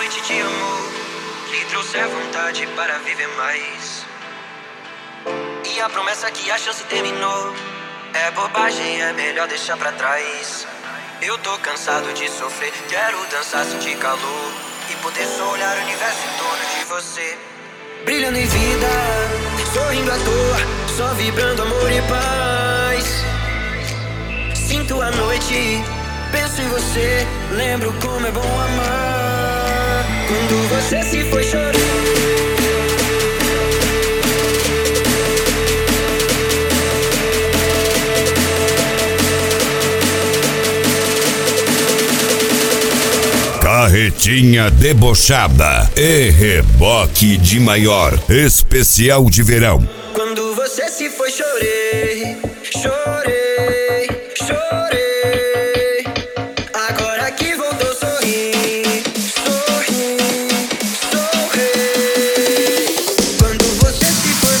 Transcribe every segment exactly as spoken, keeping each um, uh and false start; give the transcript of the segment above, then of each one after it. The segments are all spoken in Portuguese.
noite de amor lhe trouxe a vontade para viver mais. E a promessa que a chance terminou é bobagem, é melhor deixar pra trás. Eu tô cansado de sofrer, quero dançar, sentir calor e poder só olhar o universo em torno de você. Brilhando em vida, sorrindo à toa, só vibrando amor e paz. Sinto a noite, penso em você, lembro como é bom amar. Quando você se foi, chorei. Carretinha debochada e reboque de maior, especial de verão. Quando você se foi, chorei, chorei, chorei. Agora que voltou, sorri, sorri, sorri. Quando você se foi.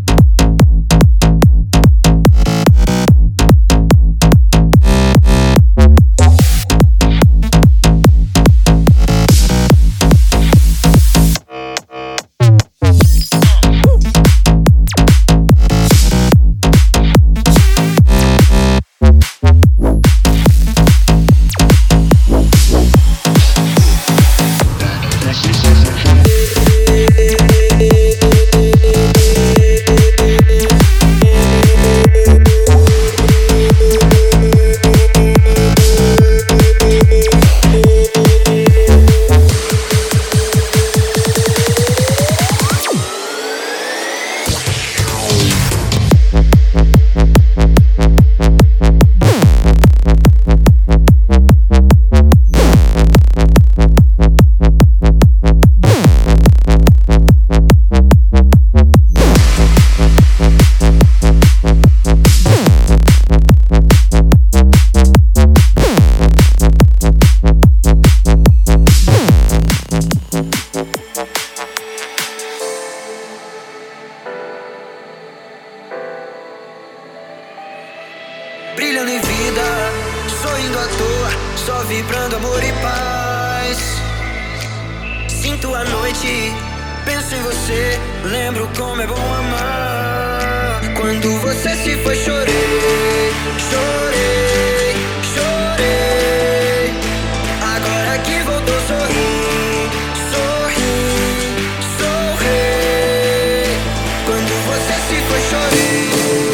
Brilhando em vida, sorrindo à toa, só vibrando amor e paz. Sinto a noite, penso em você, lembro como é bom amar. Quando você se foi, chorei, chorei, chorei. Agora que voltou, sorri, sorri, sorri. Quando você se foi, chorei.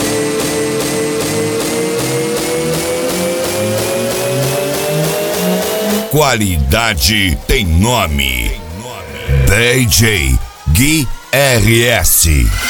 Qualidade tem nome. D J Gui R S.